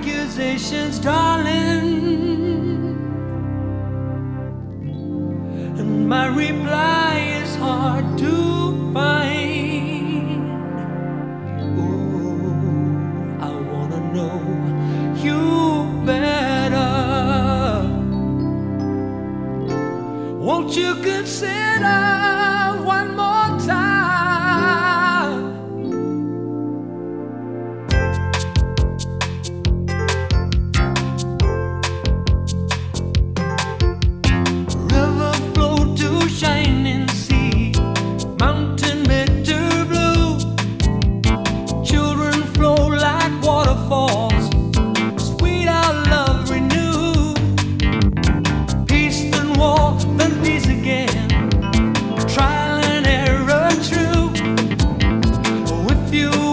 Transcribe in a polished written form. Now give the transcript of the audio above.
accusations, darling. And my reply is hard to find. Oh, I wanna know you better. Won't you consider one more time? River flow to shining sea, mountain bitter blue. Children flow like waterfalls, sweet our love renew. Peace then war, then peace again. Trial and error true. With you